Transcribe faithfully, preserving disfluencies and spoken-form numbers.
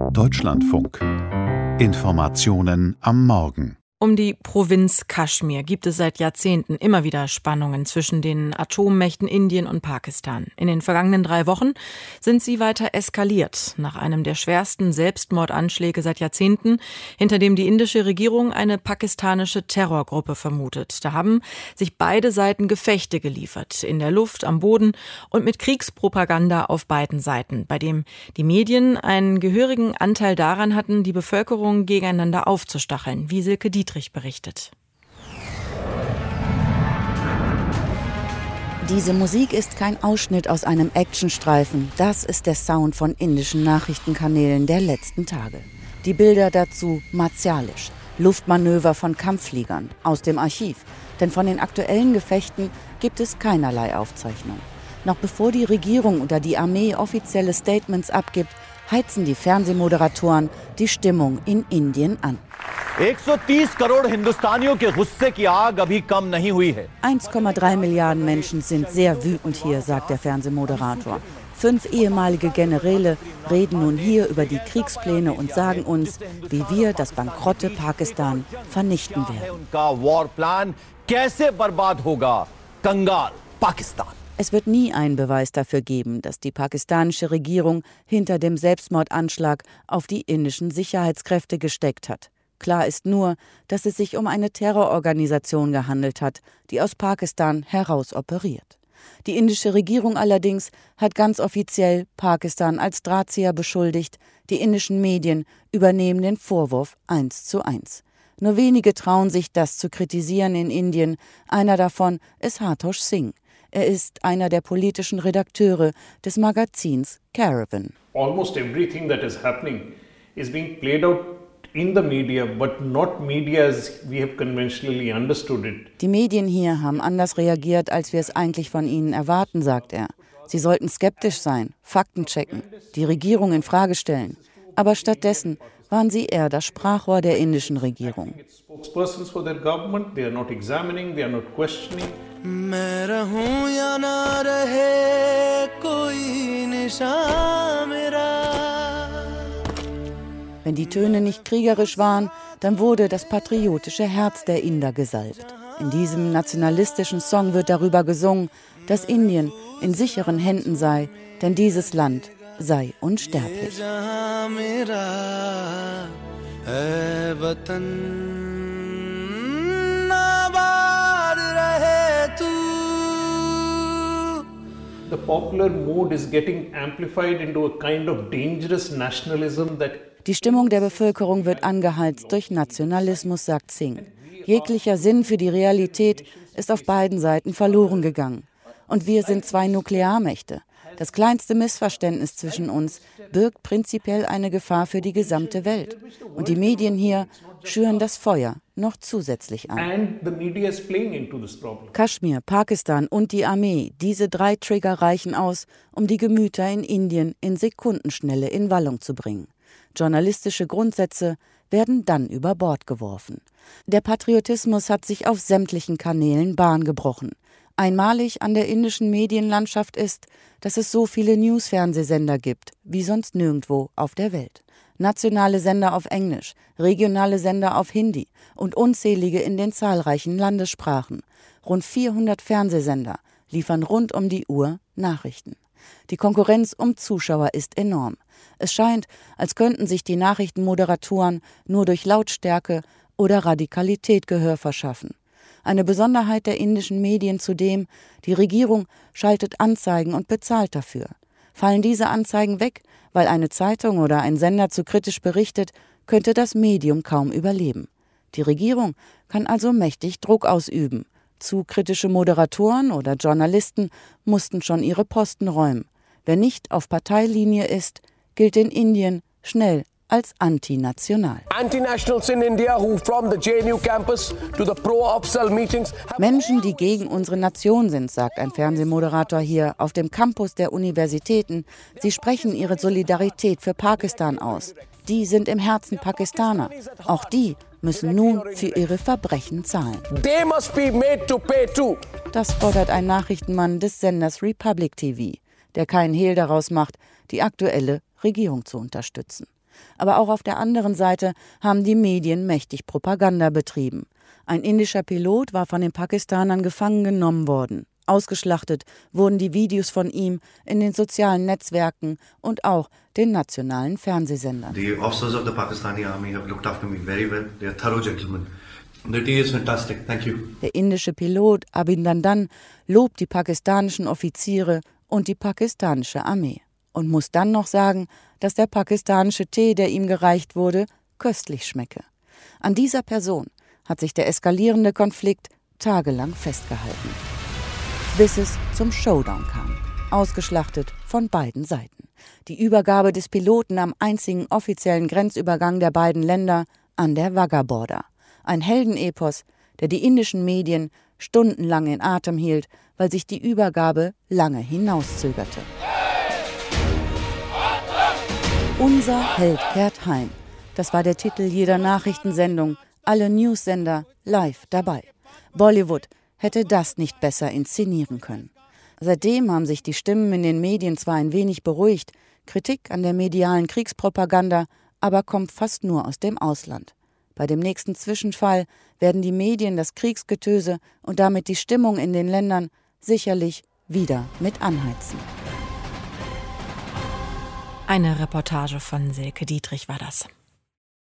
Deutschlandfunk. Informationen am Morgen. Um die Provinz Kaschmir gibt es seit Jahrzehnten immer wieder Spannungen zwischen den Atommächten Indien und Pakistan. In den vergangenen drei Wochen sind sie weiter eskaliert, nach einem der schwersten Selbstmordanschläge seit Jahrzehnten, hinter dem die indische Regierung eine pakistanische Terrorgruppe vermutet. Da haben sich beide Seiten Gefechte geliefert, in der Luft, am Boden und mit Kriegspropaganda auf beiden Seiten, bei dem die Medien einen gehörigen Anteil daran hatten, die Bevölkerung gegeneinander aufzustacheln, wie Silke Dietrich berichtet. Diese Musik ist kein Ausschnitt aus einem Actionstreifen. Das ist der Sound von indischen Nachrichtenkanälen der letzten Tage. Die Bilder dazu martialisch. Luftmanöver von Kampffliegern aus dem Archiv. Denn von den aktuellen Gefechten gibt es keinerlei Aufzeichnung. Noch bevor die Regierung oder die Armee offizielle Statements abgibt, heizen die Fernsehmoderatoren die Stimmung in Indien an. eins Komma drei Milliarden Menschen sind sehr wütend hier, sagt der Fernsehmoderator. Fünf ehemalige Generäle reden nun hier über die Kriegspläne und sagen uns, wie wir das bankrotte Pakistan vernichten werden. Es wird nie einen Beweis dafür geben, dass die pakistanische Regierung hinter dem Selbstmordanschlag auf die indischen Sicherheitskräfte gesteckt hat. Klar ist nur, dass es sich um eine Terrororganisation gehandelt hat, die aus Pakistan heraus operiert. Die indische Regierung allerdings hat ganz offiziell Pakistan als Drahtzieher beschuldigt. Die indischen Medien übernehmen den Vorwurf eins zu eins. Nur wenige trauen sich, das zu kritisieren in Indien. Einer davon ist Hartosh Singh. Er ist einer der politischen Redakteure des Magazins Caravan. Almost everything that is happening is being played out in the media, but not media as we have conventionally understood it. Die Medien hier haben anders reagiert, als wir es eigentlich von ihnen erwarten, sagt er. Sie sollten skeptisch sein, Fakten checken, die Regierung in Frage stellen. Aber stattdessen waren sie eher das Sprachrohr der indischen Regierung. Wenn die Töne nicht kriegerisch waren, dann wurde das patriotische Herz der Inder gesalbt. In diesem nationalistischen Song wird darüber gesungen, dass Indien in sicheren Händen sei, denn dieses Land sei unsterblich. The popular mood is getting amplified into a kind of dangerous nationalism that Die Stimmung der Bevölkerung wird angeheizt durch Nationalismus, sagt Singh. Jeglicher Sinn für die Realität ist auf beiden Seiten verloren gegangen. Und wir sind zwei Nuklearmächte. Das kleinste Missverständnis zwischen uns birgt prinzipiell eine Gefahr für die gesamte Welt. Und die Medien hier schüren das Feuer noch zusätzlich an. Kaschmir, Pakistan und die Armee, diese drei Trigger reichen aus, um die Gemüter in Indien in Sekundenschnelle in Wallung zu bringen. Journalistische Grundsätze werden dann über Bord geworfen. Der Patriotismus hat sich auf sämtlichen Kanälen Bahn gebrochen. Einmalig an der indischen Medienlandschaft ist, dass es so viele News-Fernsehsender gibt, wie sonst nirgendwo auf der Welt. Nationale Sender auf Englisch, regionale Sender auf Hindi und unzählige in den zahlreichen Landessprachen. Rund vierhundert Fernsehsender liefern rund um die Uhr Nachrichten. Die Konkurrenz um Zuschauer ist enorm. Es scheint, als könnten sich die Nachrichtenmoderatoren nur durch Lautstärke oder Radikalität Gehör verschaffen. Eine Besonderheit der indischen Medien zudem, die Regierung schaltet Anzeigen und bezahlt dafür. Fallen diese Anzeigen weg, weil eine Zeitung oder ein Sender zu kritisch berichtet, könnte das Medium kaum überleben. Die Regierung kann also mächtig Druck ausüben. Zu kritische Moderatoren oder Journalisten mussten schon ihre Posten räumen. Wer nicht auf Parteilinie ist, gilt in Indien schnell als antinational. Menschen, die gegen unsere Nation sind, sagt ein Fernsehmoderator hier auf dem Campus der Universitäten. Sie sprechen ihre Solidarität für Pakistan aus. Die sind im Herzen Pakistaner. Auch die müssen nun für ihre Verbrechen zahlen. Das fordert ein Nachrichtenmann des Senders Republic T V, der keinen Hehl daraus macht, die aktuelle Regierung zu unterstützen. Aber auch auf der anderen Seite haben die Medien mächtig Propaganda betrieben. Ein indischer Pilot war von den Pakistanern gefangen genommen worden. Ausgeschlachtet wurden die Videos von ihm in den sozialen Netzwerken und auch den nationalen Fernsehsendern. The officers of the Pakistani army have looked after me very well. They are thorough gentlemen. The tea is fantastic. Thank you. Der indische Pilot Abhinandan lobt die pakistanischen Offiziere und die pakistanische Armee und muss dann noch sagen, dass der pakistanische Tee, der ihm gereicht wurde, köstlich schmecke. An dieser Person hat sich der eskalierende Konflikt tagelang festgehalten, bis es zum Showdown kam, ausgeschlachtet von beiden Seiten. Die Übergabe des Piloten am einzigen offiziellen Grenzübergang der beiden Länder an der Wagah-Border. Ein Heldenepos, der die indischen Medien stundenlang in Atem hielt, weil sich die Übergabe lange hinauszögerte. Unser Held kehrt heim. Das war der Titel jeder Nachrichtensendung, alle Newssender live dabei. Bollywood hätte das nicht besser inszenieren können. Seitdem haben sich die Stimmen in den Medien zwar ein wenig beruhigt, Kritik an der medialen Kriegspropaganda aber kommt fast nur aus dem Ausland. Bei dem nächsten Zwischenfall werden die Medien das Kriegsgetöse und damit die Stimmung in den Ländern sicherlich wieder mit anheizen. Eine Reportage von Silke Dietrich war das.